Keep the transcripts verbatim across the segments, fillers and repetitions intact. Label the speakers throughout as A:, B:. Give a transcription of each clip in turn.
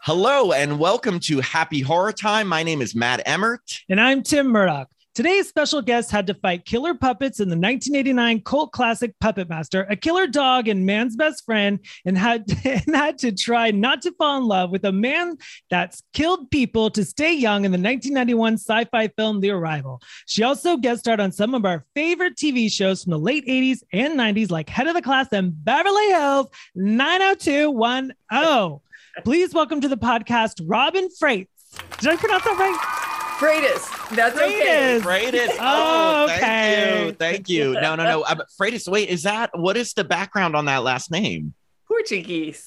A: Hello and welcome to Happy Horror Time. My name is Matt Emmert.
B: And I'm Tim Murdoch. Today's special guest had to fight killer puppets in the nineteen eighty-nine cult classic Puppet Master, a killer dog and man's best friend, and had, and had to try not to fall in love with a man that's killed people to stay young in the nineteen ninety-one sci-fi film The Arrival. She also guest starred on some of our favorite T V shows from the late eighties and nineties like Head of the Class and Beverly Hills nine oh two one oh. Please welcome to the podcast, Robin Freitas. Did I pronounce that right?
C: Freitas. That's okay.
A: Freitas.
B: Oh,
A: Oh, thank
B: okay.
A: you. Thank you. No, no, no. Um, Freitas, wait, is that, what is the background on that last name?
C: Portuguese.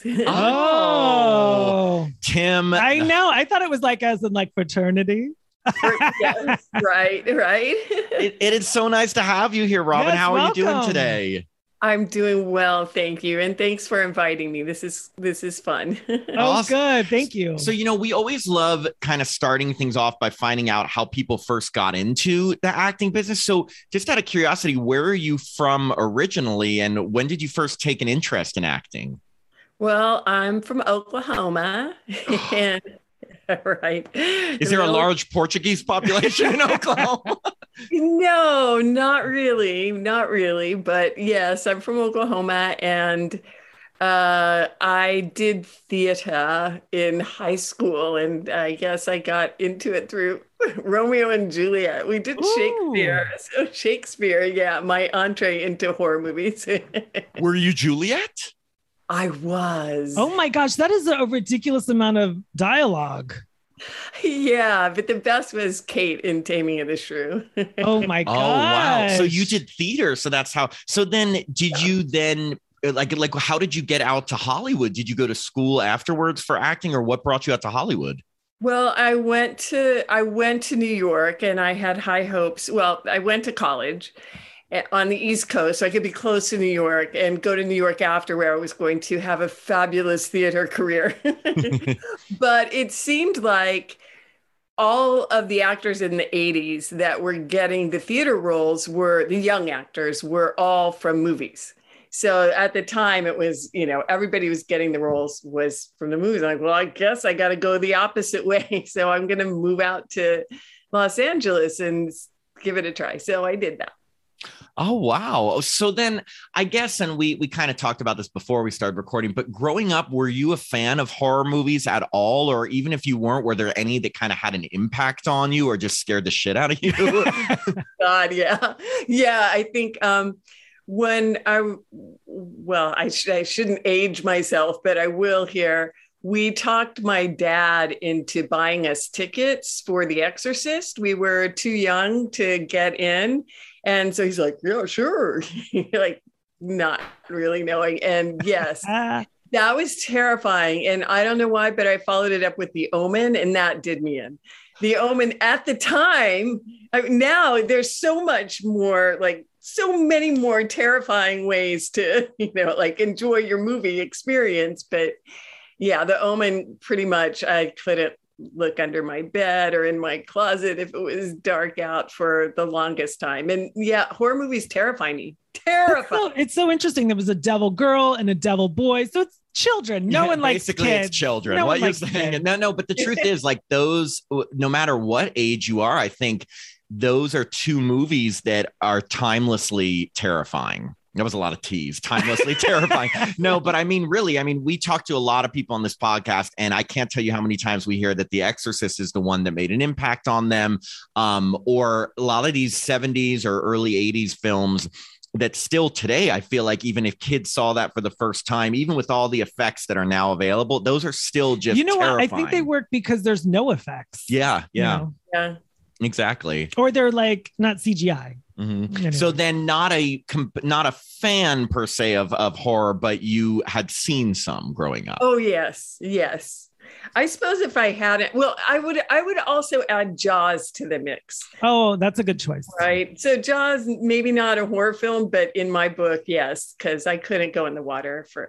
B: Oh,
A: Tim.
B: I know. I thought it was like as in like fraternity.
C: Yes, right, right.
A: It, it is so nice to have you here, Robin.
B: Yes,
A: How are you doing
B: welcome.
A: today?
C: I'm doing well, thank you, and thanks for inviting me. This is this is fun.
B: Oh,
A: Awesome.
B: good. Thank you.
A: So, you know, we always love kind of starting things off by finding out how people first got into the acting business. So just out of curiosity, where are you from originally and when did you first take an interest in acting?
C: Well, I'm from Oklahoma, and right.
A: Is there a large Portuguese population in Oklahoma?
C: No, not really, not really. But yes, I'm from Oklahoma, and uh, I did theater in high school, and I guess I got into it through Romeo and Juliet. We did
B: Ooh.
C: Shakespeare. So Shakespeare, yeah, my entree into horror movies.
A: Were you Juliet?
C: I was.
B: Oh my gosh, that is a ridiculous amount of dialogue.
C: Yeah, but the best was Kate in Taming of the Shrew.
B: Oh my
A: Oh,
B: gosh.
A: wow. So you did theater. So that's how. So then did you then like like how did you get out to Hollywood? Did you go to school afterwards for acting or what brought you out to Hollywood?
C: Well, I went to I went to New York and I had high hopes. Well, I went to college on the East Coast, so I could be close to New York and go to New York after, where I was going to have a fabulous theater career. But it seemed like all of the actors in the eighties that were getting the theater roles were the young actors were all from movies. So at the time it was, you know, everybody was getting the roles was from the movies. I'm like, well, I guess I got to go the opposite way. So I'm going to move out to Los Angeles and give it a try. So I did that.
A: Oh, wow. So then I guess, and we we kind of talked about this before we started recording, but growing up, were you a fan of horror movies at all? Or even if you weren't, were there any that kind of had an impact on you or just scared the shit out of you?
C: God, yeah. Yeah, I think um, when I, well, I, sh- I shouldn't age myself, but I will here. We talked my dad into buying us tickets for The Exorcist. We were too young to get in. And so he's like, yeah, sure. Like, not really knowing. And yes,
B: Ah,
C: that was terrifying. And I don't know why, but I followed it up with The Omen, and that did me in. The Omen at the time, I, now there's so much more, like so many more terrifying ways to, you know, like enjoy your movie experience. But yeah, The Omen, pretty much, I couldn't look under my bed or in my closet if it was dark out for the longest time. And yeah, horror movies terrify me.
B: it's,
C: Terrifying.
B: so, it's so interesting. There was a devil girl and a devil boy. So it's children. No
A: Yeah,
B: one likes
A: basically
B: kids.
A: it's children.
B: No
A: what
B: one
A: you're
B: likes
A: saying.
B: kids.
A: No, no, but the truth is like those, no matter what age you are, I think those are two movies that are timelessly terrifying. That was a lot of tease, timelessly terrifying. No, but I mean, really, I mean, we talk to a lot of people on this podcast, and I can't tell you how many times we hear that The Exorcist is the one that made an impact on them, um, or a lot of these seventies or early eighties films that still today, I feel like even if kids saw that for the first time, even with all the effects that are now available, those are still just
B: You know
A: terrifying.
B: what? I think they work because there's no effects.
A: Yeah,
B: you
A: yeah,
B: know?
C: Yeah.
A: exactly.
B: Or they're like not C G I.
A: Mhm.
B: Anyway.
A: So then not a comp- not a fan per se of, of horror, but you had seen some growing up.
C: Oh, yes. Yes. I suppose if I hadn't, well, I would, I would also add Jaws to the mix,
B: Oh, that's a good choice.
C: right? So Jaws, maybe not a horror film, but in my book, yes, because I couldn't go in the water for.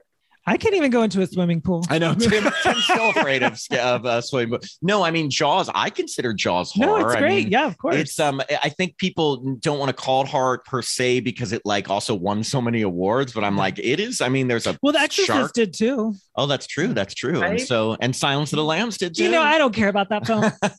B: I can't even go into a swimming pool.
A: I know Tim, Tim's still afraid of, of uh, swimming. But no, I mean Jaws. I consider Jaws horror.
B: No, it's great.
A: I mean,
B: yeah, of course.
A: It's um. I think people don't want to call it horror per se because it like also won so many awards. But I'm like, it is. I mean, there's a
B: well, The Exorcist
A: shark.
B: did too.
A: Oh, that's true. That's true.
C: Right?
A: And so, and Silence of the Lambs did too.
B: You know, I don't care about that film.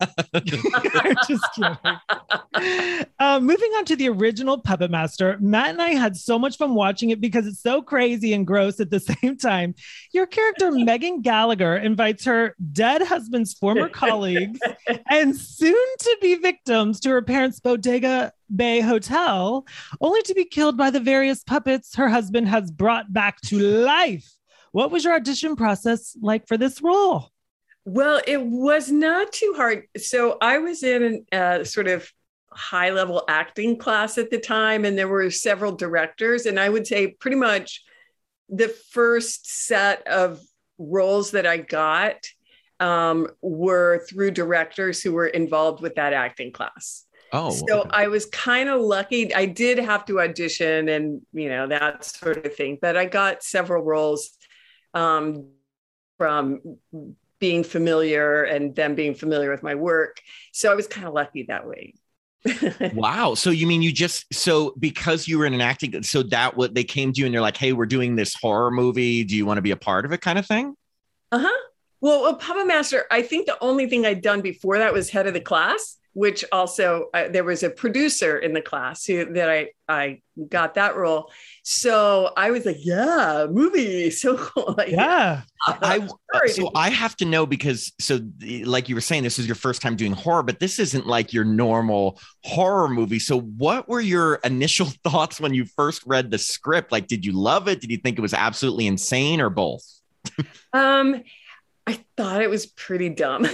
B: Just kidding. Uh, moving on to the original Puppet Master, Matt and I had so much fun watching it because it's so crazy and gross at the same time. Your character, Megan Gallagher, invites her dead husband's former colleagues and soon-to-be victims to her parents' Bodega Bay Hotel, only to be killed by the various puppets her husband has brought back to life. What was your audition process like for this role?
C: Well, it was not too hard. So I was in a uh, sort of high level acting class at the time, and there were several directors. And I would say pretty much the first set of roles that I got um, were through directors who were involved with that acting class.
A: Oh,
C: so
A: okay.
C: I was kind of lucky. I did have to audition and, you know, that sort of thing, but I got several roles um, from being familiar and them being familiar with my work. So I was kind of lucky that way.
A: Wow. So you mean you just, so because you were in an acting, so that what they came to you and they're like, hey, we're doing this horror movie. Do you want to be a part of it kind of thing?
C: Uh-huh. Well, well, Puppet Master, I think the only thing I'd done before that was head of the class, which also uh, there was a producer in the class who that I, I got that role. So I was like, yeah, movie. So cool. Like,
B: yeah.
A: I, I so I have to know because so like you were saying, this is your first time doing horror, but this isn't like your normal horror movie. So what were your initial thoughts when you first read the script? Like, did you love it? Did you think it was absolutely insane or both?
C: um, I thought it was pretty dumb.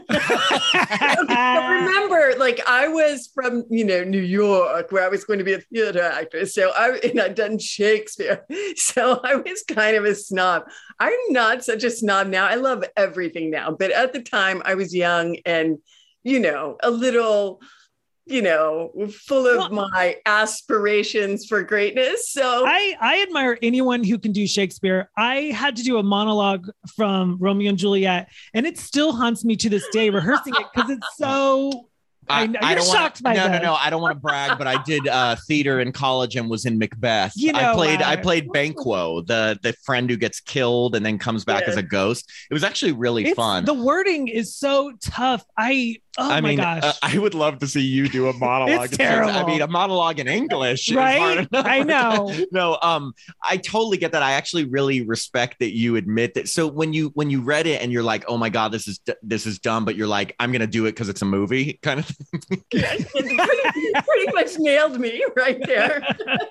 C: I remember, like, I was from, you know, New York, where I was going to be a theater actress. So I, and I'd done Shakespeare. So I was kind of a snob. I'm not such a snob now. I love everything now. But at the time, I was young and, you know, a little, you know, full of well, my aspirations for greatness. So
B: I, I admire anyone who can do Shakespeare. I had to do a monologue from Romeo and Juliet, and it still haunts me to this day rehearsing it because it's so. I, I,
A: I
B: you're
A: don't
B: shocked
A: wanna,
B: by
A: no,
B: that.
A: No, no, I don't want to brag, but I did uh, theater in college and was in Macbeth.
B: You know,
A: I played,
B: uh,
A: I played Banquo, the the friend who gets killed and then comes back
C: yeah.
A: as a ghost. It was actually really
B: it's,
A: fun.
B: The wording is so tough. I oh
A: I
B: my
A: mean,
B: gosh,
A: uh, I would love to see you do a monologue.
B: It's terrible.
A: I mean, a monologue in English,
B: right? I know.
A: No, um, I totally get that. I actually really respect that you admit that. So when you when you read it and you're like, oh my god, this is this is dumb, but you're like, I'm gonna do it because it's a movie, kind of thing.
C: Yeah, pretty, pretty much nailed me right there.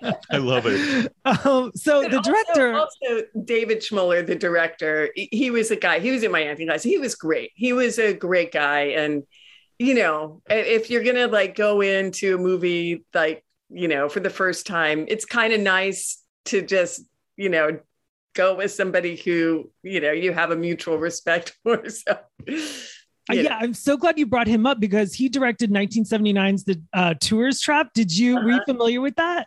A: I love it.
B: Um, so
C: but
B: the director,
C: also, also David Schmoller, the director, he was a guy. He was in my acting class. He was great. He was a great guy, and you know, if you're gonna like go into a movie like, you know, for the first time, it's kind of nice to just, you know, go with somebody who, you know, you have a mutual respect for. So,
B: yeah, know. I'm so glad you brought him up because he directed nineteen seventy-nine's The uh, Tourist Trap. Did you, uh-huh. were you familiar with that?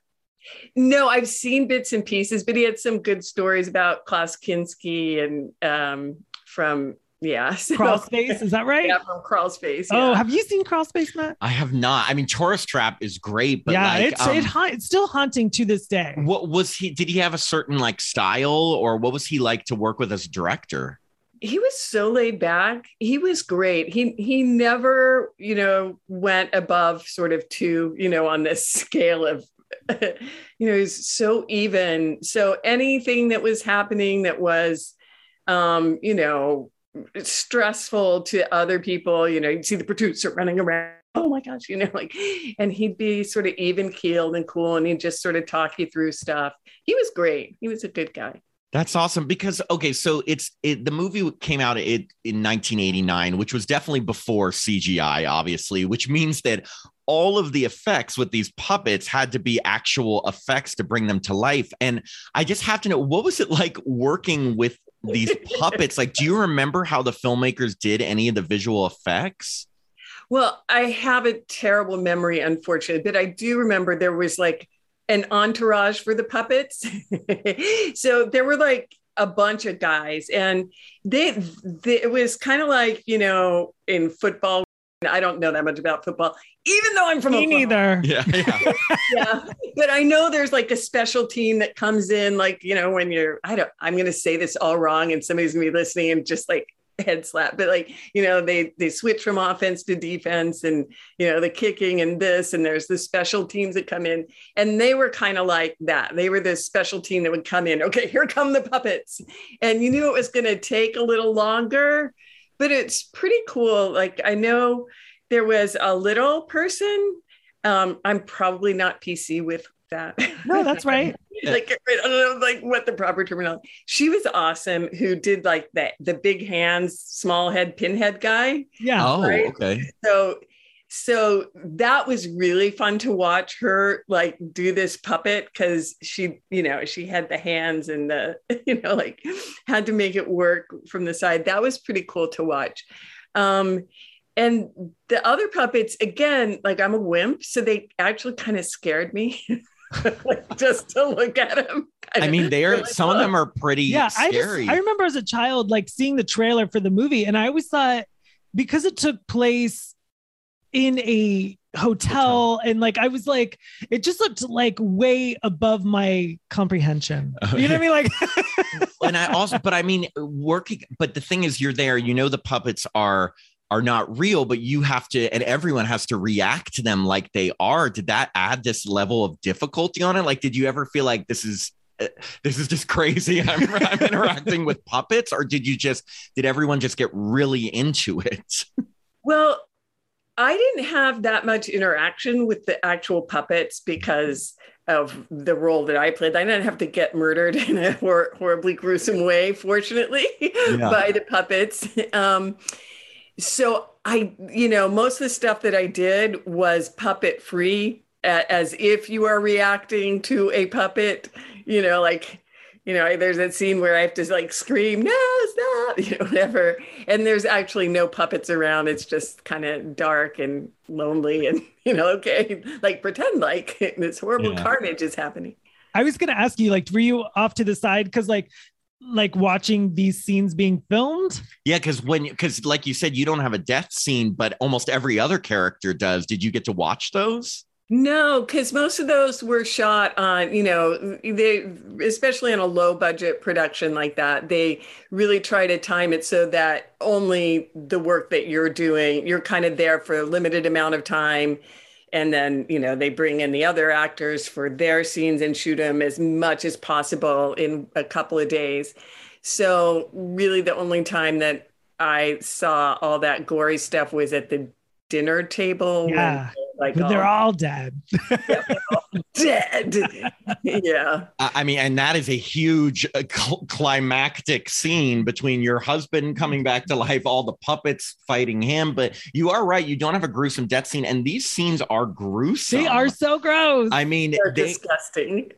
C: No, I've seen bits and pieces, but he had some good stories about Klaus Kinski and um, from, yeah. So,
B: Crawl Space, is that right?
C: Yeah, from Crawl Space.
B: Yeah. Oh,
C: yeah.
B: have you seen Crawl Space, Matt?
A: I have not. I mean, Tourist Trap is great, but
B: yeah,
A: like,
B: it's
A: um,
B: it, it's still haunting to this day.
A: What was he? Did he have a certain like style, or what was he like to work with as a director?
C: He was so laid back. He was great. He he never, you know, went above sort of two, you know, on this scale of, you know, he's so even. So anything that was happening that was, um, you know, stressful to other people, you know, you'd see the producer running around. Oh my gosh, you know, like, and he'd be sort of even keeled and cool, and he'd just sort of talk you through stuff. He was great. He was a good guy.
A: That's awesome because, okay, so it's it, the movie came out it, in nineteen eighty-nine, which was definitely before C G I, obviously, which means that all of the effects with these puppets had to be actual effects to bring them to life. And I just have to know, what was it like working with these puppets? Like, do you remember how the filmmakers did any of the visual effects?
C: Well, I have a terrible memory, unfortunately, but I do remember there was like an entourage for the puppets. So there were like a bunch of guys, and they, they it was kind of like, you know, in football. I don't know that much about football, even though I'm from
B: Me neither.
A: Yeah, yeah.
C: yeah. But I know there's like a special team that comes in, like, you know, when you're, I don't, I'm going to say this all wrong and somebody's going to be listening and just like head slap, but like, you know, they, they switch from offense to defense and, you know, the kicking and this, and there's the special teams that come in, and they were kind of like that. They were the special team that would come in. Okay, here come the puppets. And you knew it was going to take a little longer, but it's pretty cool. Like, I know there was a little person. Um, I'm probably not P C with that.
B: No, that's right.
C: Like, I don't know, like what the proper terminology. She was awesome. Who did like that, the big hands, small head, pinhead guy.
B: Yeah.
A: Oh,
C: right?
A: okay.
C: So, so that was really fun to watch her like do this puppet, because she, you know, she had the hands and the, you know, like had to make it work from the side. That was pretty cool to watch. Um, and the other puppets, again, like I'm a wimp, so they actually kind of scared me. Like, just to look at them.
A: I mean, they are, some of them are pretty
B: Yeah, I just
A: scary.
B: I remember as a child like seeing the trailer for the movie, and I always thought, because it took place in a hotel,
A: Hotel.
B: and like I was like, it just looked like way above my comprehension.
A: Oh,
B: You know what I mean? Like,
A: And I also, but I mean, working, but the thing is, you're there, you know, the puppets are are not real, but you have to, and everyone has to react to them like they are. Did that add this level of difficulty on it? Like, did you ever feel like this is, uh, this is just crazy? I'm, I'm interacting with puppets, or did you just, did everyone just get really into it?
C: Well, I didn't have that much interaction with the actual puppets because of the role that I played. I didn't have to get murdered in a hor- horribly gruesome way, fortunately,
A: Yeah.
C: by the puppets. Um, so I, you know, most of the stuff that I did was puppet free, as if you are reacting to a puppet, you know, like, you know, there's that scene where I have to like scream, no, stop, you know, whatever. And there's actually no puppets around. It's just kind of dark and lonely and, you know, okay, like pretend like this horrible
A: Yeah.
C: carnage is happening.
B: I was gonna ask you, like, were you off to the side because like like watching these scenes being filmed?
A: Yeah, because when, because like you said, you don't have a death scene, but almost every other character does. Did you get to watch those?
C: No, because most of those were shot on, you know, they, especially in a low budget production like that, they really try to time it so that only the work that you're doing, you're kind of there for a limited amount of time. And then, you know, they bring in the other actors for their scenes and shoot them as much as possible in a couple of days. So really the only time that I saw all that gory stuff was at the dinner table.
B: Yeah.
C: When, like,
B: But they're
C: all
B: all dead.
C: dead. Yeah.
A: I I mean, and that is a huge uh, cl- climactic scene between your husband coming back to life, all the puppets fighting him. But you are right. You don't have a gruesome death scene. And these scenes are gruesome.
B: They are so gross.
A: I mean,
C: They're
A: they,
C: disgusting.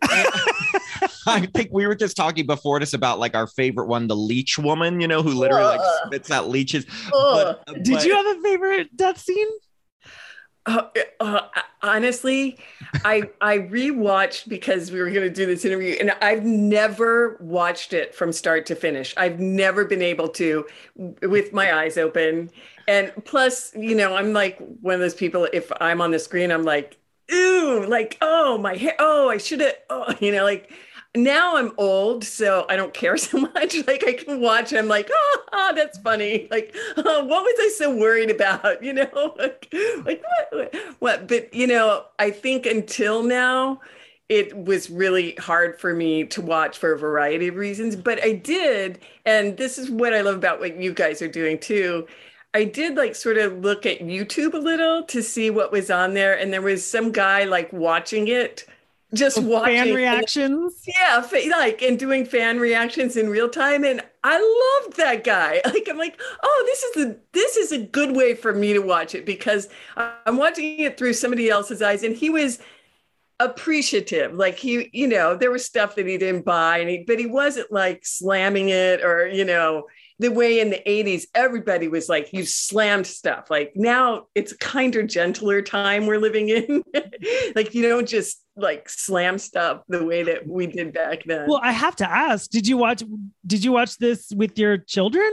A: I think we were just talking before this about like our favorite one, the leech woman, you know, who literally like
C: Ugh.
A: spits out leeches.
C: Ugh.
A: But,
B: Did
A: but-
B: you have a favorite death scene?
C: Uh, uh, honestly, I I rewatched because we were going to do this interview, and I've never watched it from start to finish. I've never been able to, with my eyes open. And plus, you know, I'm like one of those people. If I'm on the screen, I'm like, ooh, like, oh my hair, oh, I should have, oh, you know, like. Now I'm old, so I don't care so much. Like I can watch, and I'm like, oh, oh that's funny. Like, oh, what was I so worried about? You know, like, like what, what? But you know, I think until now, it was really hard for me to watch for a variety of reasons. But I did, and this is what I love about what you guys are doing too. I did like sort of look at YouTube a little to see what was on there, and there was some guy like watching it. Just watching
B: Fan reactions.
C: and, yeah, fa- like and doing fan reactions in real time, and I loved that guy. Like I'm like, oh, this is a this is a good way for me to watch it because I'm watching it through somebody else's eyes, and he was appreciative. Like he, you know, there was stuff that he didn't buy, and he, but he wasn't like slamming it or you know. The way in the eighties, everybody was like, you slammed stuff. Like now it's a kinder, gentler time we're living in. Like you don't just like slam stuff the way that we did back then.
B: Well, I have to ask, did you watch did you watch this with your children?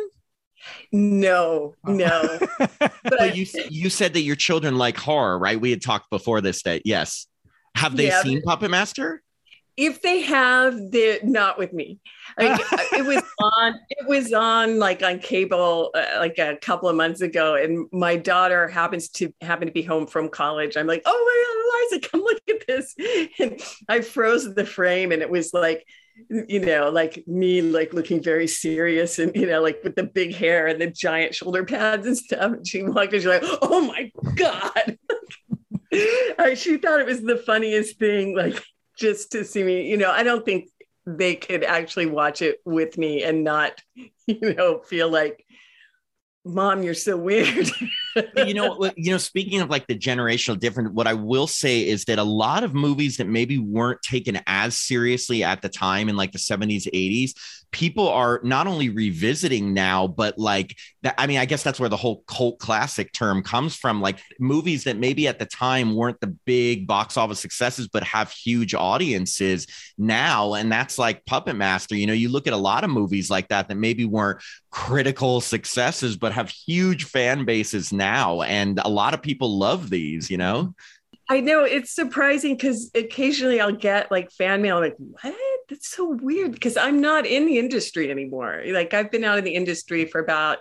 C: No, no.
A: But, but you you said that your children like horror, right? We had talked before this that yes. Have they yeah, seen Puppet Master?
C: If they have, they're not with me. Like, it was on, it was on like on cable uh, like a couple of months ago, and my daughter happens to happen to be home from college. I'm like, oh my God, Eliza, come look at this. And I froze the frame, and it was like, you know, like me, like looking very serious, and you know, like with the big hair and the giant shoulder pads and stuff. And she walked in, she's like, oh my God. She thought it was the funniest thing, like just to see me, you know. I don't think they could actually watch it with me and not, you know, feel like, Mom, you're so weird.
A: you know, you know, speaking of like the generational difference, what I will say is that a lot of movies that maybe weren't taken as seriously at the time in like the seventies, eighties, people are not only revisiting now, but like that. I mean, I guess that's where the whole cult classic term comes from. Like movies that maybe at the time weren't the big box office successes, but have huge audiences now. And that's like Puppet Master. You know, you look at a lot of movies like that that maybe weren't critical successes, but have huge fan bases now. And a lot of people love these, you know?
C: I know, it's surprising because occasionally I'll get like fan mail. I'm like, what? That's so weird, because I'm not in the industry anymore. Like I've been out of the industry for about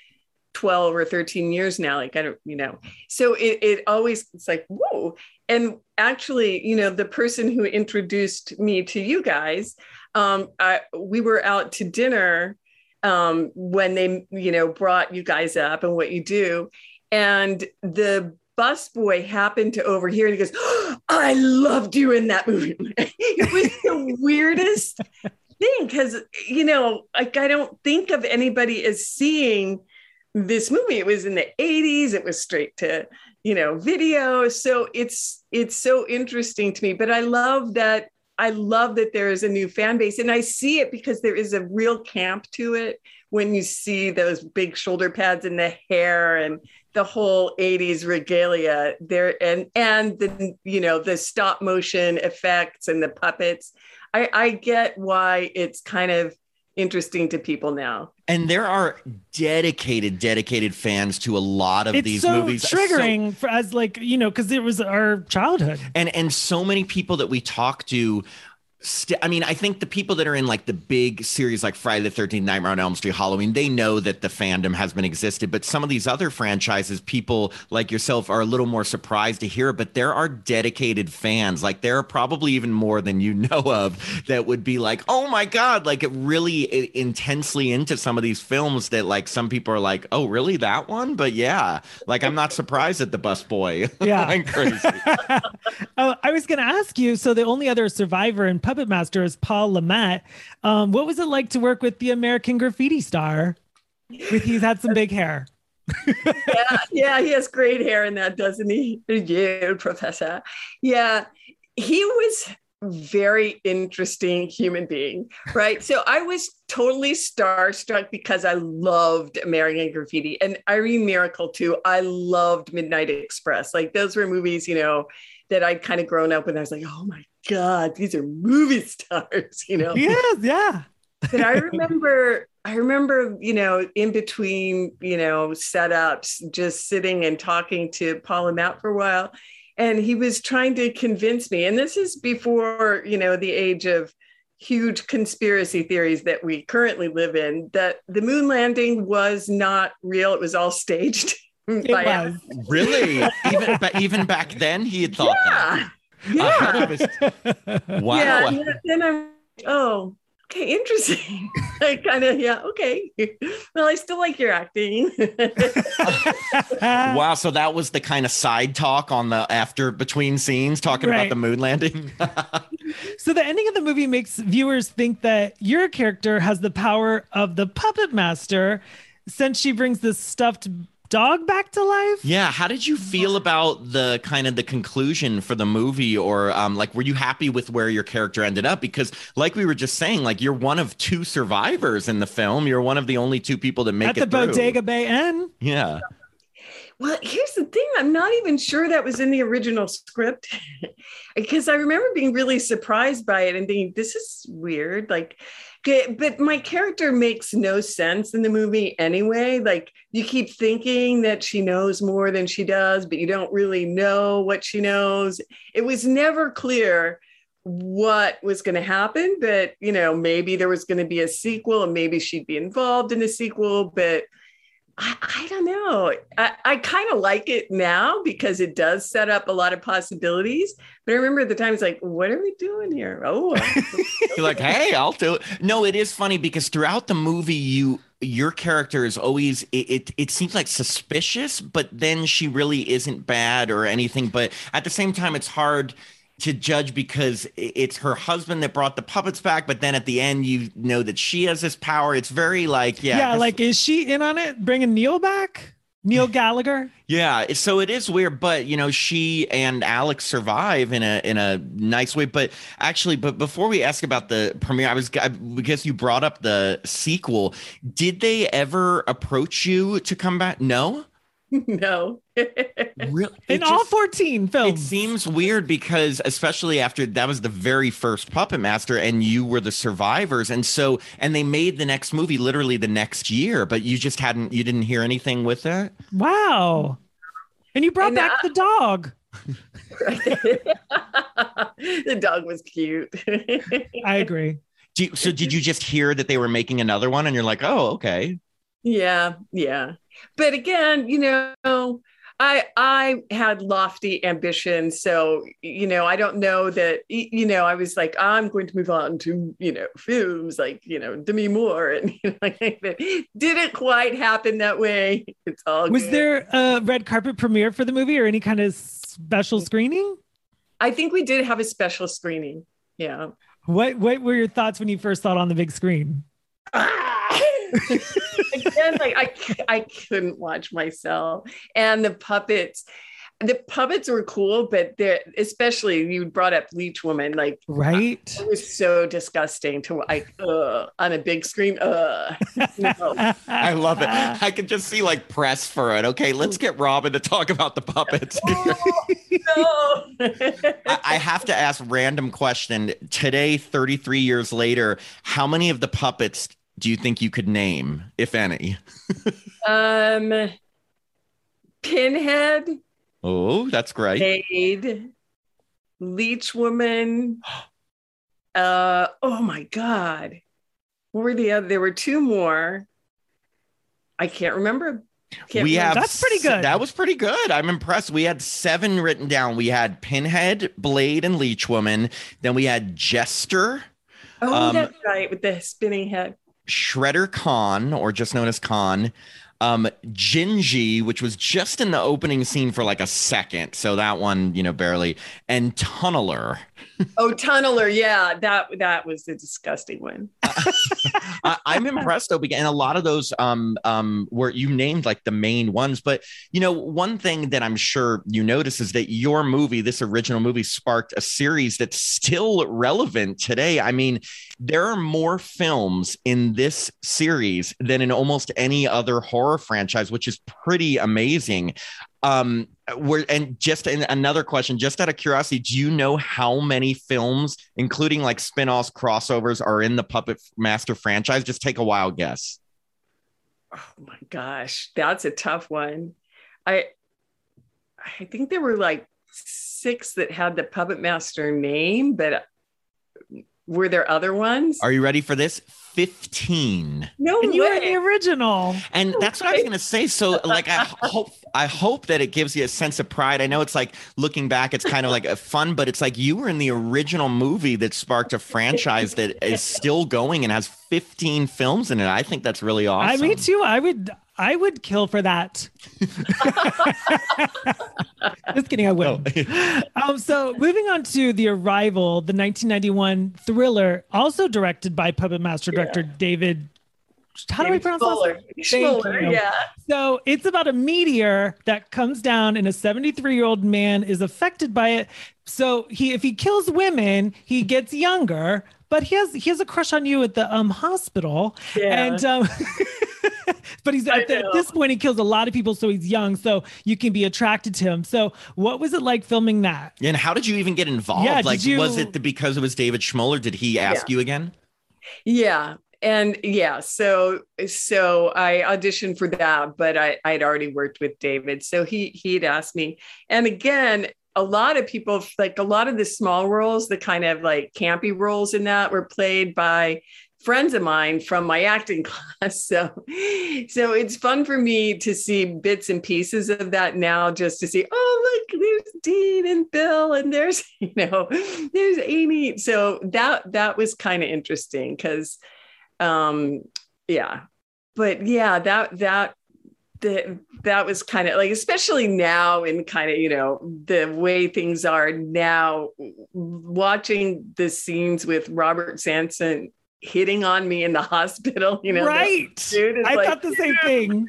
C: twelve or thirteen years now. Like I don't, you know, so it, it always, it's like, whoa. And actually, you know, the person who introduced me to you guys, um, I, we were out to dinner um, when they, you know, brought you guys up and what you do. And the busboy happened to overhear and he goes, oh, I loved you in that movie. It was the weirdest thing because, you know, like I don't think of anybody as seeing this movie. It was in the eighties. It was straight to, you know, video. So it's, it's so interesting to me, but I love that. I love that there is a new fan base, and I see it because there is a real camp to it when you see those big shoulder pads and the hair and the whole eighties regalia there, and and the, you know, the stop motion effects and the puppets. I, I get why it's kind of interesting to people now.
A: And there are dedicated, dedicated fans to a lot of
B: it's
A: these
B: so
A: movies.
B: Triggering
A: so,
B: for as like, you know, because it was our childhood.
A: And and so many people that we talk to. St- I mean, I think the people that are in like the big series like Friday the thirteenth, Nightmare on Elm Street, Halloween, they know that the fandom has been existed. But some of these other franchises, people like yourself are a little more surprised to hear. But there are dedicated fans. Like there are probably even more than you know of that would be like, oh my God, like it really it, intensely into some of these films that like some people are like, oh, really that one? But yeah, like I'm not surprised at the busboy.
B: Yeah.
A: I'm crazy.
B: uh, I was going to ask you, so the only other survivor in Puppet Master is Paul Le Mat. Um, what was it like to work with the American Graffiti star? With he's had some big hair.
C: yeah, yeah, he has great hair in that, doesn't he? Yeah, Professor. Yeah, he was very interesting human being, right? So I was totally starstruck because I loved American Graffiti and Irene Miracle too. I loved Midnight Express. Like those were movies, you know, that I'd kind of grown up with. I was like, oh my God, these are movie stars, you know?
B: Yes, yeah.
C: But I remember, I remember, you know, in between, you know, setups, just sitting and talking to Paul Le Mat for a while. And he was trying to convince me, and this is before, you know, the age of huge conspiracy theories that we currently live in, that the moon landing was not real. It was all staged.
B: It was.
A: Really? even, but even back then he had thought
C: yeah.
A: that.
C: Yeah.
A: Wow.
C: Yeah. And then I'm, oh, okay, interesting. I kind of, yeah, okay. Well, I still like your acting.
A: Wow. So that was the kind of side talk on the after between scenes talking
B: right.
A: about the moon landing.
B: So the ending of the movie makes viewers think that your character has the power of the puppet master since she brings this stuffed dog back to life.
A: Yeah. How did you feel about the kind of the conclusion for the movie, or um, like, were you happy with where your character ended up? Because like we were just saying, like you're one of two survivors in the film. You're one of the only two people that make
B: at
A: it
B: the
A: through.
B: Bodega Bay Inn.
A: Yeah.
C: Well, here's the thing. I'm not even sure that was in the original script because I remember being really surprised by it and thinking, this is weird. Like, okay, but my character makes no sense in the movie anyway. Like, you keep thinking that she knows more than she does, but you don't really know what she knows. It was never clear what was going to happen, but, you know, maybe there was going to be a sequel and maybe she'd be involved in a sequel, but I, I don't know. I, I kind of like it now because it does set up a lot of possibilities. But I remember at the time, it's like, what are we doing here? Oh,
A: you're like, hey, I'll do it. No, it is funny because throughout the movie, you your character is always it, it. It seems like suspicious, but then she really isn't bad or anything. But at the same time, it's hard to judge because it's her husband that brought the puppets back, but then at the end you know that she has this power. It's very like, yeah,
B: yeah,
A: this,
B: like is she in on it? Bringing Neil back, Neil Gallagher.
A: Yeah, so it is weird, but you know, she and Alex survive in a in a nice way. But actually, but before we ask about the premiere, I was I, because you brought up the sequel. Did they ever approach you to come back? No.
C: No.
B: Really? In just, all fourteen films.
A: It seems weird because especially after that was the very first Puppet Master and you were the survivors. And so and they made the next movie literally the next year, but you just hadn't you didn't hear anything with that?
B: Wow. And you brought and, back uh, the dog.
C: The dog was cute.
B: I agree.
A: Do you, so did you just hear that they were making another one and you're like, oh, okay.
C: Yeah, yeah. But again, you know, I I had lofty ambitions. So, you know, I don't know that, you know, I was like, I'm going to move on to, you know, films like, you know, Demi Moore. And you know, like that. Didn't quite happen that way. It's all
B: Was
C: good.
B: there a red carpet premiere for the movie or any kind of special screening?
C: I think we did have a special screening. Yeah.
B: What What were your thoughts when you first saw it on the big screen?
C: Ah! Again, like I, I couldn't watch myself. And the puppets, the puppets were cool, but they're especially you brought up Leech Woman, like
B: right.
C: It was so disgusting to like uh, on a big screen. Uh, no.
A: I love it. I could just see like press for it. Okay, let's get Robin to talk about the puppets.
C: Oh, no.
A: I, I have to ask random question today, thirty-three years later. How many of the puppets do you think you could name, if any?
C: um, Pinhead.
A: Oh, that's great.
C: Maid, Leech Woman. Uh, oh my God. What were the other? There were two more. I can't remember. Can't
A: we
C: remember.
A: have
B: That's pretty good.
A: That was pretty good. I'm impressed. We had seven written down. We had Pinhead, Blade, and Leech Woman. Then we had Jester.
C: Oh,
A: um,
C: that's right, with the spinning head.
A: Shredder Khan, or just known as Khan, um, Gingy, which was just in the opening scene for like a second, so that one, you know, barely, and Tunneler.
C: Oh, Tunneler, yeah, that that was the disgusting one.
A: I, I'm impressed though, because and a lot of those um um were you named like the main ones, but you know, one thing that I'm sure you notice is that your movie, this original movie, sparked a series that's still relevant today. I mean, there are more films in this series than in almost any other horror franchise, which is pretty amazing. Um, where and just in another question, just out of curiosity, do you know how many films, including like spin-offs, crossovers, are in the Puppet Master franchise? Just take a wild guess.
C: Oh my gosh, that's a tough one. I I think there were like six that had the Puppet Master name, but were there other ones?
A: Are you ready for this? fifteen.
C: No
B: and
C: way.
B: You were the original.
A: And that's what I was going to say. So like, I hope, I hope that it gives you a sense of pride. I know it's like looking back, it's kind of like a fun, but it's like you were in the original movie that sparked a franchise that is still going and has fifteen films in it. I think that's really awesome.
B: I, me too. I would, I would kill for that. Just kidding, I will. um, so moving on to The Arrival, the nineteen ninety-one thriller, also directed by Puppet Master director yeah. David how do we pronounce
C: Schmoller.
B: that? Thank
C: Schmoller,
B: you.
C: yeah.
B: So it's about a meteor that comes down and a seventy-three year old man is affected by it. So he, if he kills women, he gets younger, but he has, he has a crush on you at the um hospital.
C: Yeah.
B: And, um, but he's at, the, at this point, he kills a lot of people. So he's young. So you can be attracted to him. So what was it like filming that?
A: And how did you even get involved?
B: Yeah,
A: like,
B: you...
A: was it the, because it was David Schmoller? Did he ask yeah. you again?
C: Yeah. And yeah, so so I auditioned for that, but I, I'd already worked with David. So he he'd asked me. And again, a lot of people, like a lot of the small roles, the kind of like campy roles in that were played by friends of mine from my acting class. So, so it's fun for me to see bits and pieces of that now, just to see, oh, look, there's Dean and Bill, and there's, you know, there's Amy. So that, that was kind of interesting because, um, yeah, but yeah, that, that, the, that was kind of like, especially now in kind of, you know, the way things are now, watching the scenes with Robert Sanson hitting on me in the hospital, you know,
B: right?
C: Dude
B: I
C: like,
B: thought the same thing.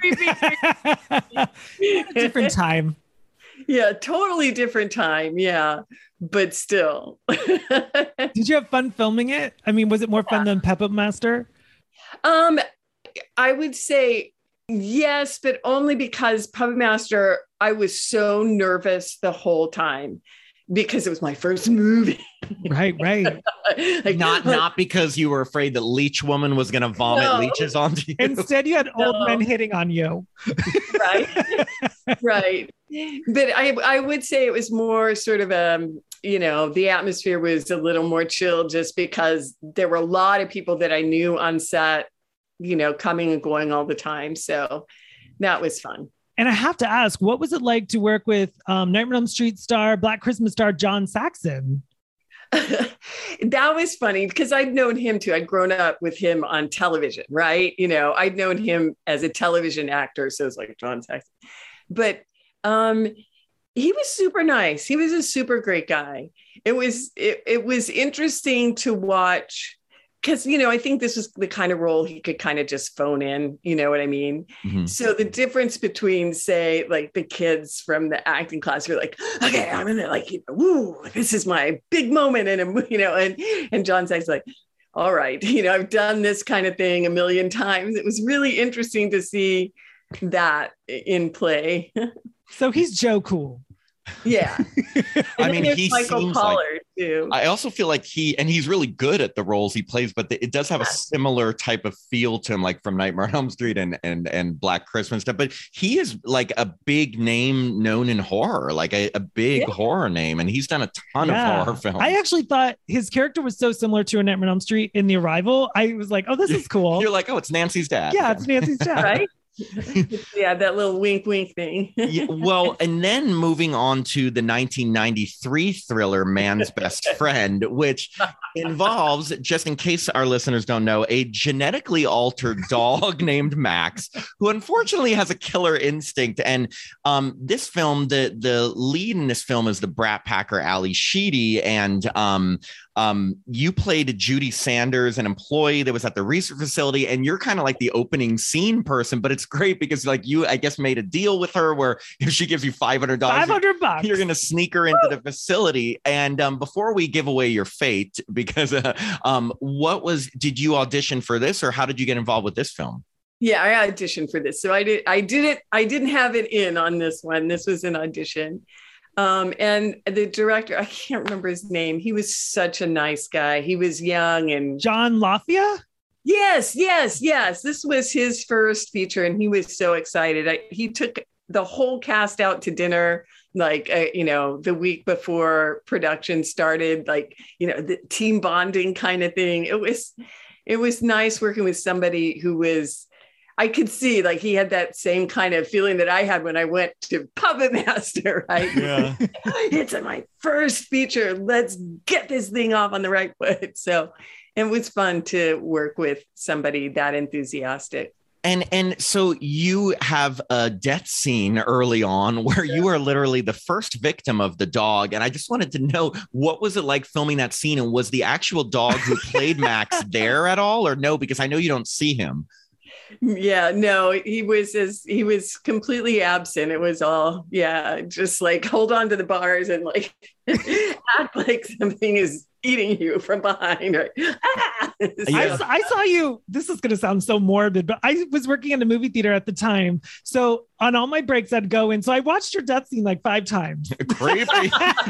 B: Different time.
C: Yeah, totally different time. Yeah, but still.
B: Did you have fun filming it? I mean, was it more fun
C: yeah.
B: than Puppet Master?
C: Um, I would say yes, but only because Puppet Master, I was so nervous the whole time because it was my first movie.
B: Right, right.
A: like, not not because you were afraid that Leech Woman was going to vomit no. leeches onto you.
B: Instead, you had no. old men hitting on you.
C: Right, right. But I, I would say it was more sort of um, you know, the atmosphere was a little more chill just because there were a lot of people that I knew on set, you know, coming and going all the time. So that was fun.
B: And I have to ask, what was it like to work with um, Nightmare on Elm Street star, Black Christmas star John Saxon?
C: That was funny because I'd known him too. I'd grown up with him on television, right? You know, I'd known him as a television actor. So it's like John Saxon. But um, he was super nice. He was a super great guy. It was, it, it was interesting to watch because, you know, I think this was the kind of role he could kind of just phone in, you know what I mean? Mm-hmm. So the difference between, say, like the kids from the acting class who are like, okay, I'm in there, like, you know, woo, this is my big moment. And, you know, and, and John Saxon's like, all right, you know, I've done this kind of thing a million times. It was really interesting to see that in play.
B: So he's Joe Cool.
C: Yeah.
A: I mean, he
C: Michael
A: seems
C: Pollard
A: like,
C: too.
A: I also feel like he, and he's really good at the roles he plays, but the, it does have a similar type of feel to him, like from Nightmare on Elm Street and, and, and Black Christmas stuff. But he is like a big name known in horror, like a, a big yeah. horror name. And he's done a ton yeah. of horror films.
B: I actually thought his character was so similar to a Nightmare on Elm Street in The Arrival. I was like, oh, this is cool.
A: You're like, oh, it's Nancy's dad.
B: Yeah, it's Nancy's dad.
C: Right? Yeah, that little wink wink thing.
A: Yeah, well, and then moving on to the nineteen ninety-three thriller Man's Best Friend, which involves, just in case our listeners don't know, a genetically altered dog named Max, who unfortunately has a killer instinct. And um, this film, the the lead in this film is the Brat Packer Ali Sheedy, and um, um, you played Judy Sanders, an employee that was at the research facility, and you're kind of like the opening scene person. But it's great because, like, you, I guess, made a deal with her where if she gives you five hundred dollars,
B: five hundred bucks,
A: you're going to sneak her into the facility. And um, before we give away your fate, because uh, um, what was, did you audition for this, or how did you get involved with this film?
C: Yeah, I auditioned for this. So I did, I did it. I didn't have it in on this one. This was an audition. Um, and the director, I can't remember his name. He was such a nice guy. He was young and
B: John Lafia.
C: Yes, yes, yes. This was his first feature, and he was so excited. I, he took the whole cast out to dinner, like, uh, you know, the week before production started, like, you know, the team bonding kind of thing. It was, it was nice working with somebody who was, I could see, like, he had that same kind of feeling that I had when I went to Puppet Master, right?
A: Yeah.
C: It's my first feature. Let's get this thing off on the right foot. So it was fun to work with somebody that enthusiastic.
A: And and so you have a death scene early on where you are literally the first victim of the dog. And I just wanted to know, what was it like filming that scene? And was the actual dog who played Max there at all, or no? Because I know you don't see him.
C: Yeah, no, he was as he was completely absent. It was all, yeah, just like hold on to the bars and like act like something is eating you from behind. Right? Ah!
B: I, I saw you. This is going to sound so morbid, but I was working in a movie theater at the time. So on all my breaks, I'd go in. So I watched your death scene like five times.
A: Creepy.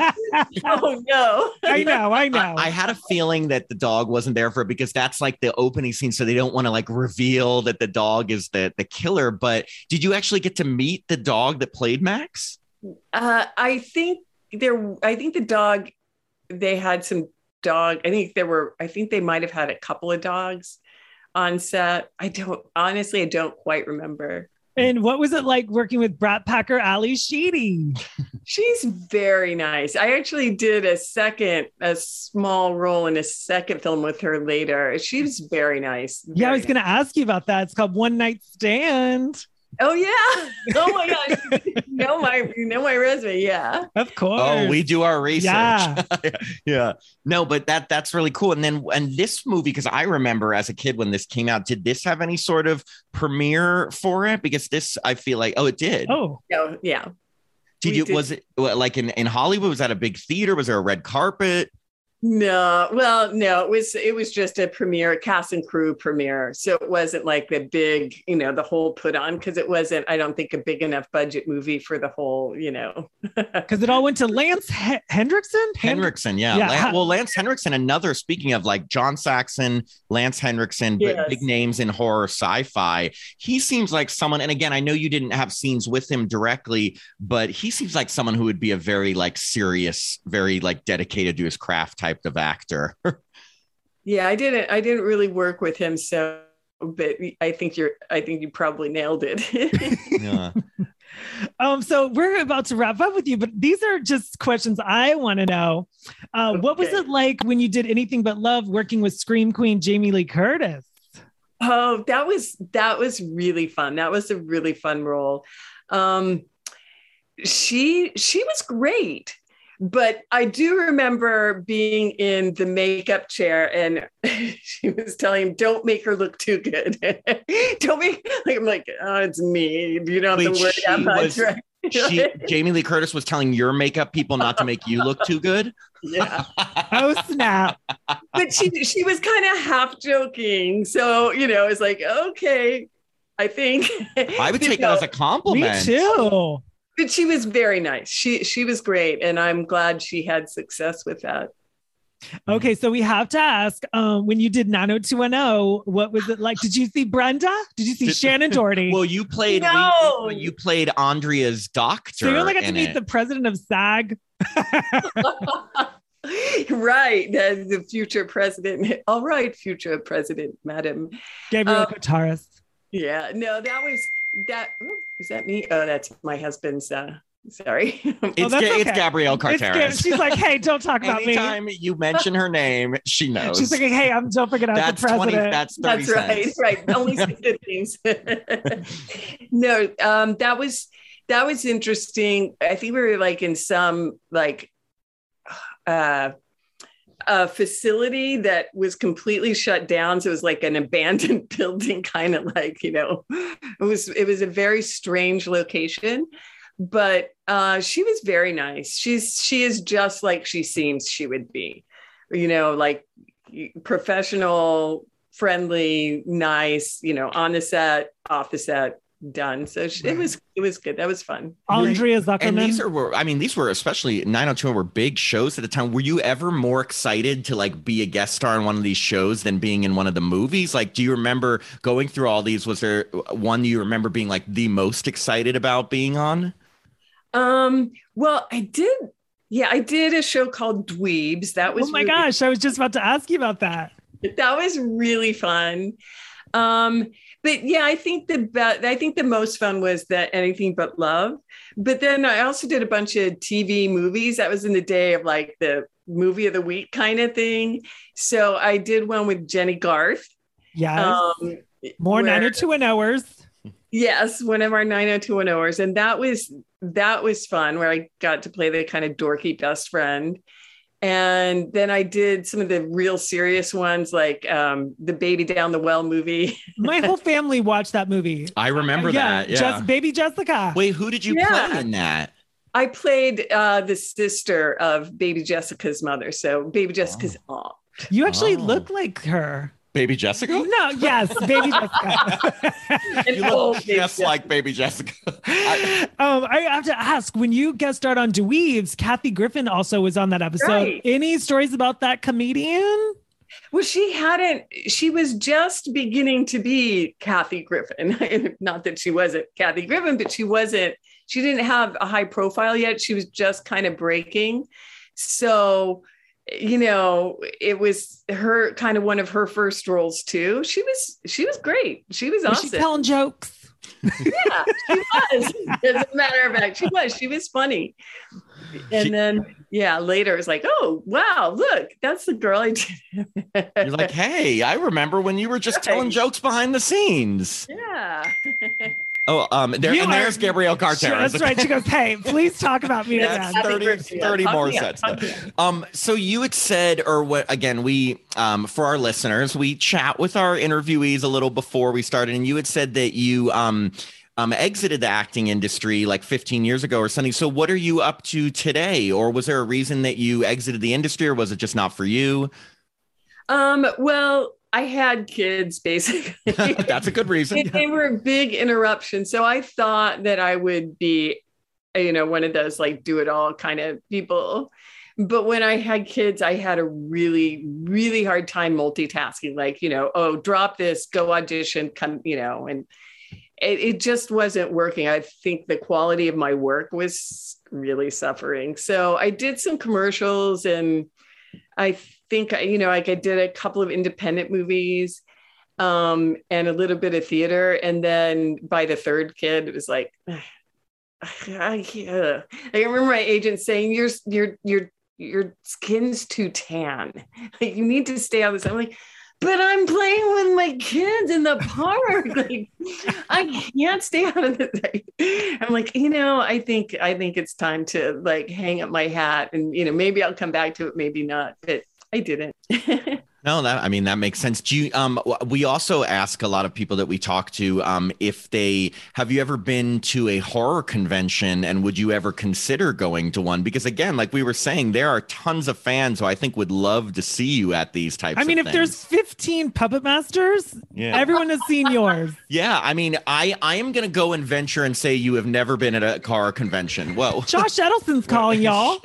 C: Oh, no.
B: I know. I know.
A: I, I had a feeling that the dog wasn't there for it because that's like the opening scene. So they don't want to like reveal that the dog is the, the killer. But did you actually get to meet the dog that played Max?
C: Uh, I think there, I think the dog, they had some dog. I think there were, I think they might have had a couple of dogs on set. I don't, honestly, I don't quite remember.
B: And what was it like working with Brat Packer Ali Sheedy?
C: She's very nice. I actually did a second, a small role in a second film with her later. She's very nice. Very
B: yeah, I was
C: nice.
B: going to ask you about that. It's called One Night Stand.
C: Oh yeah! Oh my gosh! you know my, you know my resume. Yeah,
B: of course.
A: Oh, we do our research.
B: Yeah,
A: yeah. No, but that that's really cool. And then and this movie, because I remember as a kid when this came out, did this have any sort of premiere for it? Because this, I feel like, oh, it did.
B: Oh,
C: no, yeah.
A: Did
C: We
A: you?
C: did.
A: Was it like in in Hollywood? Was that a big theater? Was there a red carpet?
C: No, well, no, it was it was just a premiere, cast and crew premiere. So it wasn't like the big, you know, the whole put on because it wasn't, I don't think, a big enough budget movie for the whole, you know.
B: because it all went to Lance H- Hendrickson.
A: Henriksen, yeah.
B: Yeah.
A: Lan- well, Lance Henriksen, another, speaking of like John Saxon, Lance Henriksen, b-
C: Yes.
A: big names in horror sci-fi. He seems like someone, and again, I know you didn't have scenes with him directly, but he seems like someone who would be a very like serious, very like dedicated to his craft type of actor.
C: Yeah, I didn't I didn't really work with him, so but I think you're I think you probably nailed it.
A: Yeah.
B: Um, so we're about to wrap up with you, but these are just questions I want to know. Uh, What was
C: Okay.
B: it like when you did Anything But Love working with Scream Queen Jamie Lee Curtis?
C: Oh, that was that was really fun. That was a really fun role. Um, she she was great. But I do remember being in the makeup chair and she was telling him, don't make her look too good. Don't make, like, I'm like, oh, it's me. You don't have
A: Wait,
C: to worry
A: she
C: that much,
A: was-
C: right?
A: She, Jamie Lee Curtis was telling your makeup people not to make you look too good.
C: Yeah.
B: Oh, snap.
C: But she, she was kind of half joking. So, you know, it's like, okay, I think.
A: I would take
C: You
A: that
C: know,
A: as a compliment.
B: Me too.
C: But she was very nice. She she was great. And I'm glad she had success with that.
B: Okay, so we have to ask, um, when you did nine oh two one oh, what was it like? Did you see Brenda? Did you see
A: Did-
B: Shannon Doherty?
A: Well, you played
C: No.
A: you played Andrea's doctor.
B: so you only got to
A: in
B: meet
A: it.
B: the president of SAG.
C: Right. The, the future president. All right, future president, madam.
B: Gabriel
C: Um,
B: Kotaris.
C: Yeah. No, that was that. Oh, is that me? Oh, that's my husband's. Uh, sorry.
A: It's,
B: Oh, that's
A: Ga- it's
B: okay.
A: Gabrielle
B: It's good.
A: Carteris.
B: She's like, hey, don't talk about me.
A: Anytime you mention her name, she knows.
B: She's like, hey, I'm don't forget I'm the
A: that's
B: president.
A: twenty. That's thirty
C: That's right.
A: cents.
C: Right. Only some good things. No, um, that was that was interesting. I think we were like in some like uh a facility that was completely shut down. So it was like an abandoned building, kind of like, you know, it was it was a very strange location. But uh, she was very nice. She's she is just like she seems she would be, you know, like professional, friendly, nice, you know, on the set, off the set, done. So she, it was it was good. That was fun.
B: Andrea
A: And
B: Zuckerman.
A: these are, were, I mean, these were especially nine oh two were big shows at the time. Were you ever more excited to like be a guest star in one of these shows than being in one of the movies? Like, do you remember going through all these? Was there one you remember being like the most excited about being on?
C: Um, well, I did. Yeah, I did a show called Dweebs. That was
B: oh my
C: really,
B: gosh, I was just about to ask you about that.
C: that was really fun. Um, but yeah, I think the be- I think the most fun was that Anything But Love. But then I also did a bunch of T V movies. That was in the day of like the movie of the week kind of thing. So I did one with Jenny Garth.
B: Yes.
C: Um,
B: More
C: where-
B: nine oh two one hours.
C: Yes, one of our nine oh two one ohers. And that was that was fun, where I got to play the kind of dorky best friend. And then I did some of the real serious ones, like um, the Baby Down the Well movie.
B: My whole family watched that movie.
A: I remember
B: yeah,
A: that. Yeah.
B: Just Baby Jessica.
A: Wait, who did you
C: Yeah.
A: play in that?
C: I played uh, the sister of Baby Jessica's mother. So Baby Jessica's
A: Oh.
C: aunt.
B: You actually
A: Oh.
B: look like her.
A: Baby Jessica?
B: No, yes, Baby Jessica.
C: And
A: You
C: old
A: look
C: Baby
A: just
C: Jessica.
A: like Baby Jessica. I-
B: um, I have to ask, when you guest starred on DeWeaves, Kathy Griffin also was on that episode.
C: Right.
B: Any stories about that comedian?
C: Well, she hadn't, she was just beginning to be Kathy Griffin. Not that she wasn't Kathy Griffin, but she wasn't, she didn't have a high profile yet. She was just kind of breaking. So, you know, it was her kind of one of her first roles too. She was, she was great. She was,
B: Was
C: awesome.
B: she telling jokes?
C: Yeah, she was. As a matter of fact, she was. She was funny. And
A: She-
C: then, yeah, later it's like, oh, wow, look, that's the girl I did.
A: You're like, hey, I remember when you were just telling
C: Right.
A: jokes behind the scenes.
C: Yeah.
A: Oh, um, there,
B: You
A: and
B: are-
A: there's Gabrielle
B: She-
A: Cartera.
B: that's right. She goes, hey, please talk about me
A: That's
B: again.
C: Happy
A: thirty,
C: birthday.
A: thirty
C: Talk
A: more
C: me up,
A: sets.
C: talk me up.
A: Um, so you had said, or what, again, we, um, for our listeners, we chat with our interviewees a little before we started, and you had said that you, um, um, exited the acting industry like fifteen years ago or something. So what are you up to today? Or was there a reason that you exited the industry, or was it just not for you?
C: Um, well, I had kids basically.
A: That's a good reason.
C: And they were a big interruption. So I thought that I would be, you know, one of those like do it all kind of people. But when I had kids, I had a really, really hard time multitasking. Like, you know, oh, drop this, go audition, come, you know, and it, it just wasn't working. I think the quality of my work was really suffering. So I did some commercials, and I think, you know, like I did a couple of independent movies um, and a little bit of theater. And then by the third kid, it was like, I, can't. I remember my agent saying, your, your, your, your skin's too tan. Like, you need to stay on this. I'm like, but I'm playing with my kids in the park. Like, I can't stay out of this. I'm like, you know, I think, I think it's time to like hang up my hat, and, you know, maybe I'll come back to it, maybe not, but I didn't.
A: No, that I mean that makes sense. Do you? Um, we also ask a lot of people that we talk to um, if they have you ever been to a horror convention, and would you ever consider going to one? Because again, like we were saying, there are tons of fans who I think would love to see you at these types.
B: I mean,
A: of
B: if there's
A: things.
B: fifteen Puppet Masters,
A: Yeah.
B: everyone has seen yours.
A: Yeah, I mean, I I am gonna go and venture and say you have never been at a horror convention. Whoa.
B: Josh Edelson's calling y'all.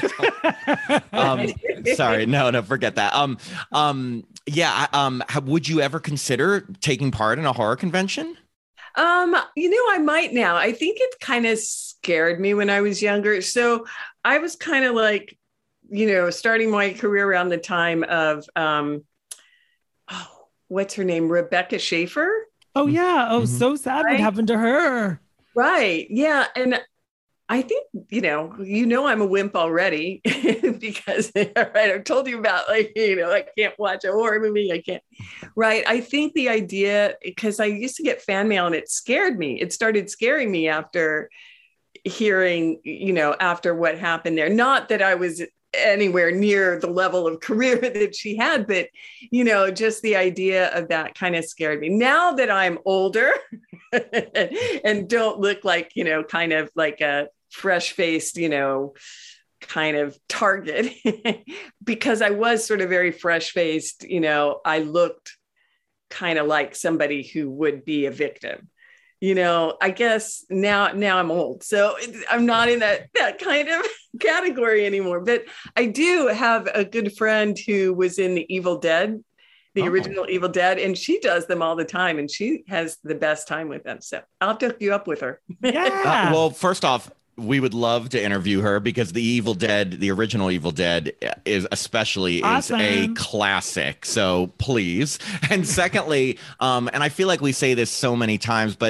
A: um, sorry, no, no, forget that. Um, um, yeah, I- um, how, would you ever consider taking part in a horror convention?
C: Um, you know, I might now. I think it kind of scared me when I was younger. So I was kind of like, you know, starting my career around the time of, um, oh, what's her name? Rebecca Schaefer.
B: Oh yeah. Oh,
A: Mhm.
B: so sad what
C: Right.
B: happened to her.
C: Right. Yeah. And I think, you know, you know, I'm a wimp already because, right, I've told you about, like, you know, I can't watch a horror movie. I can't. Right. I think the idea, because I used to get fan mail and it scared me. It started scaring me after hearing, you know, after what happened there. Not that I was anywhere near the level of career that she had, but, you know, just the idea of that kind of scared me. Now that I'm older and don't look like, you know, kind of like a fresh faced, you know, kind of target, because I was sort of very fresh faced, you know, I looked kind of like somebody who would be a victim. You know, I guess now now I'm old, so it's, I'm not in that that kind of category anymore. But I do have a good friend who was in the Evil Dead, the
A: Oh.
C: original Evil Dead, and she does them all the time, and she has the best time with them. So I'll have to hook you up with her.
B: Yeah.
A: Uh, well, first off, we would love to interview her because the Evil Dead, the original Evil Dead, is especially
B: Awesome.
A: is a classic. So please. And secondly, um, and I feel like we say this so many times, but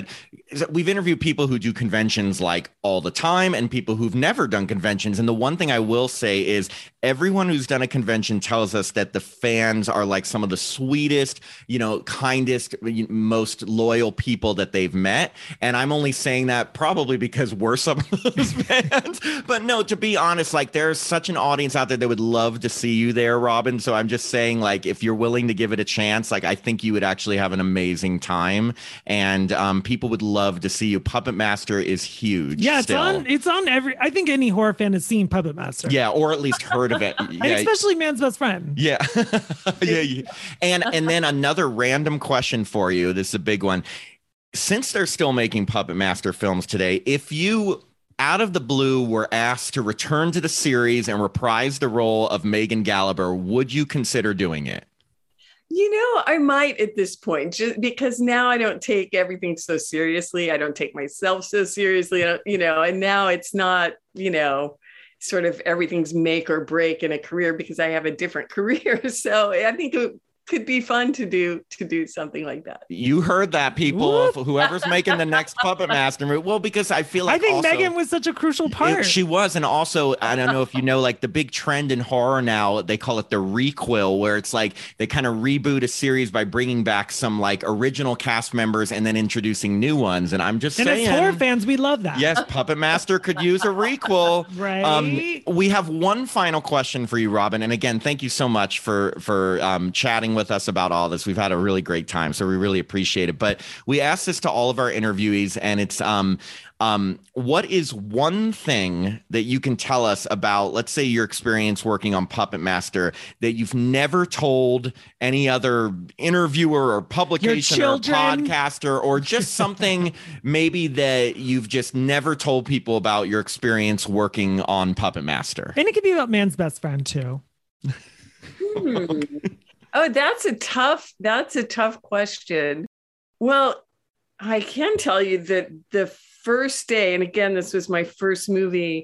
A: we've interviewed people who do conventions like all the time and people who've never done conventions. And the one thing I will say is everyone who's done a convention tells us that the fans are like some of the sweetest, you know, kindest, most loyal people that they've met. And I'm only saying that probably because we're some of those fans. But no, to be honest, like there's such an audience out there that would love to see you there, Robin. So I'm just saying, like, if you're willing to give it a chance, like I think you would actually have an amazing time. And um, people would love to see you. Puppet Master is huge.
B: Yeah, it's
A: still.
B: on. It's on every. I think any horror fan has seen Puppet Master.
A: Yeah, or at least heard of it.
B: And
A: Yeah.
B: especially Man's Best Friend.
A: Yeah. yeah, yeah. And and then another random question for you. This is a big one. Since they're still making Puppet Master films today, if you out of the blue were asked to return to the series and reprise the role of Megan Gallagher, would you consider doing it?
C: You know, I might at this point, just because now I don't take everything so seriously. I don't take myself so seriously, you know, and now it's not, you know, sort of everything's make or break in a career because I have a different career. So I think it could be fun to do to do something like that.
A: You heard that, people. Whoever's making the next Puppet Master movie. Well, because I feel like
B: I think
A: also,
B: Megan was such a crucial part.
A: It, she was, and also I don't know if you know, like the big trend in horror now, they call it the requel, where it's like they kind of reboot a series by bringing back some like original cast members and then introducing new ones. And I'm just
B: and
A: saying,
B: as horror fans, we love that.
A: Yes, Puppet Master could use a requel.
B: Right.
A: Um, we have one final question for you, Robin. And again, thank you so much for for um, chatting with us about all this. We've had a really great time, so we really appreciate it. But we asked this to all of our interviewees, and it's um, um, what is one thing that you can tell us about, let's say, your experience working on Puppet Master that you've never told any other interviewer or publication or podcaster, or just something maybe that you've just never told people about your experience working on Puppet Master?
B: And it could be about Man's Best Friend too.
C: Hmm. Oh, that's a tough, that's a tough question. Well, I can tell you that the first day, and again, this was my first movie,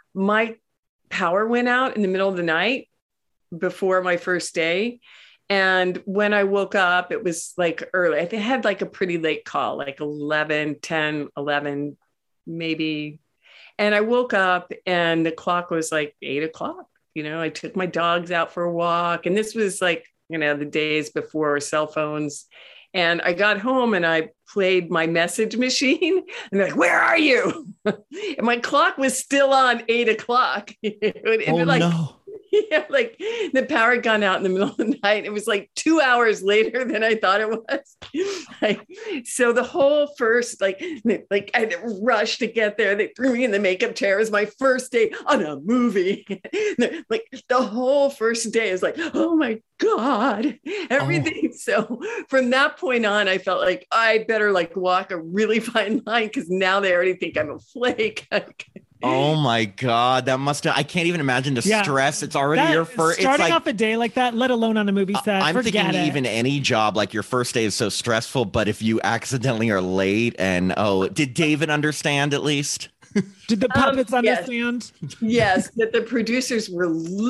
C: my power went out in the middle of the night before my first day. And when I woke up, it was like early. I had like a pretty late call, like eleven, ten, eleven, maybe. And I woke up and the clock was like eight o'clock. You know, I took my dogs out for a walk, and this was like, you know, the days before cell phones. And I got home and I played my message machine, and they're like, "Where are you?" And my clock was still on eight o'clock. it,
A: oh,
C: like,
A: no.
C: Yeah, like the power had gone out in the middle of the night. It was like two hours later than I thought it was. Like, so the whole first, like, like I had to rush to get there. They threw me in the makeup chair. It was my first day on a movie. Like the whole first day is like, oh my God, everything. Oh. So from that point on, I felt like I better like walk a really fine line, because now they already think I'm a flake.
A: Oh my God, that must have, I can't even imagine the
B: yeah.
A: stress. It's already
B: that,
A: your first.
B: Starting
A: it's like,
B: off a day like that, let alone on a movie set.
A: I'm
B: forget
A: thinking
B: it.
A: even any job, like your first day is so stressful, but if you accidentally are late and, oh, did David understand at least?
B: Did the puppets
C: um, yes.
B: understand?
C: Yes, that the producers were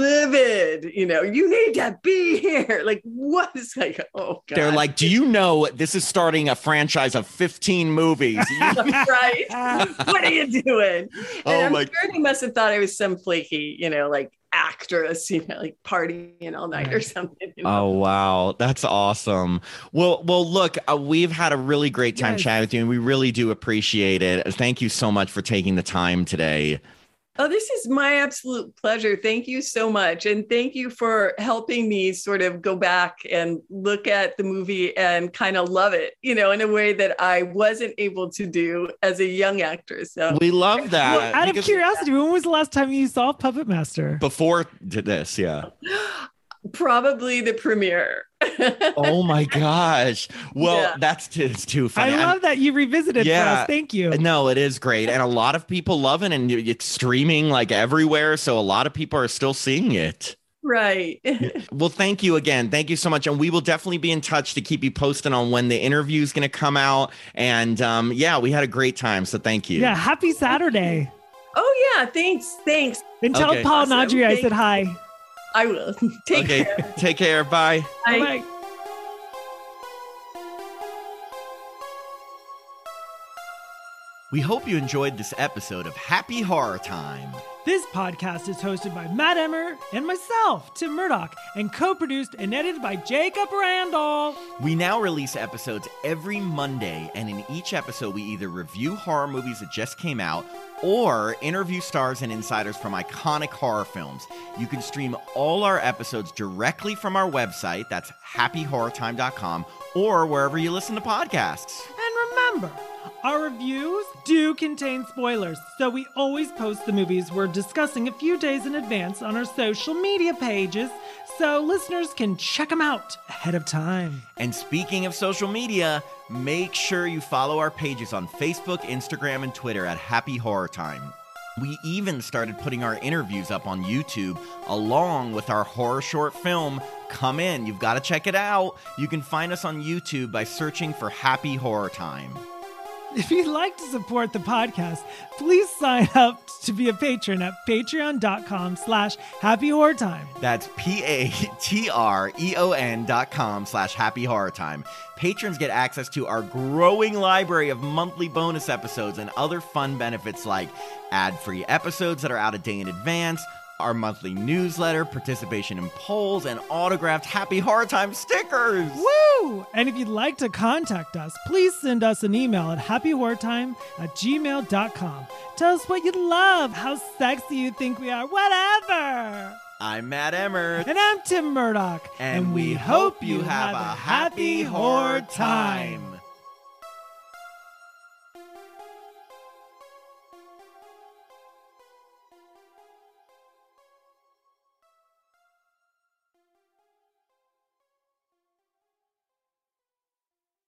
C: livid. You know, you need to be here. Like, what is like, oh God.
A: They're like, do you know this is starting a franchise of fifteen movies?
C: Right. What are you doing? And
A: Oh
C: I'm
A: my
C: sure they must have thought I was some flaky, you know, like actress, you know, like partying all night or something. You know?
A: Oh, wow. That's awesome. Well, well, look, uh, we've had a really great time
B: yes.
A: chatting with you, and we really do appreciate it. Thank you so much for taking the time today.
C: Oh, this is my absolute pleasure. Thank you so much. And thank you for helping me sort of go back and look at the movie and kind of love it, you know, in a way that I wasn't able to do as a young actor. So
A: we love that.
B: Well, out of curiosity, when was the last time you saw Puppet Master?
A: Before this, yeah.
C: Probably the premiere.
A: Oh my gosh. Well,
C: Yeah.
A: that's it's too funny.
B: I love I'm, that you revisited
A: yeah,
B: for us. Thank you.
A: No, it is great. And a lot of people love it, and it's streaming like everywhere. So a lot of people are still seeing it.
C: Right.
A: Well, thank you again. Thank you so much. And we will definitely be in touch to keep you posted on when the interview is going to come out. And um, yeah, we had a great time. So thank you.
B: Yeah. Happy Saturday.
C: Oh, yeah. Thanks. Thanks.
B: And tell
A: Okay.
B: Paul
C: Awesome.
B: and Audrey I
C: Thank-
B: said hi.
C: I will. Take
A: Okay.
C: care.
A: Take care. Bye.
C: Bye.
B: Bye.
A: We hope you enjoyed this episode of Happy Horror Time.
B: This podcast is hosted by Matt Emmer and myself, Tim Murdoch, and co-produced and edited by Jacob Randall.
A: We now release episodes every Monday, and in each episode we either review horror movies that just came out or interview stars and insiders from iconic horror films. You can stream all our episodes directly from our website, that's happy horror time dot com, or wherever you listen to podcasts.
B: And remember, our reviews do contain spoilers, so we always post the movies we're discussing a few days in advance on our social media pages, so listeners can check them out ahead of time.
A: And speaking of social media, make sure you follow our pages on Facebook, Instagram, and Twitter at Happy Horror Time. We even started putting our interviews up on YouTube along with our horror short film, Come In. You've got to check it out. You can find us on YouTube by searching for Happy Horror Time.
B: If you'd like to support the podcast, please sign up to be a patron at patreon.com slash happy horror time.
A: That's P-A-T-R-E-O-N dot com slash happy horror time. Patrons get access to our growing library of monthly bonus episodes and other fun benefits like ad-free episodes that are out a day in advance, our monthly newsletter, participation in polls, and autographed Happy Horror Time stickers.
B: Woo! And if you'd like to contact us, please send us an email at happy horror time at gmail dot com. Tell us what you love, how sexy you think we are, whatever.
A: I'm Matt Emmer.
B: And I'm Tim Murdoch.
A: And, and we hope you have a happy horror time.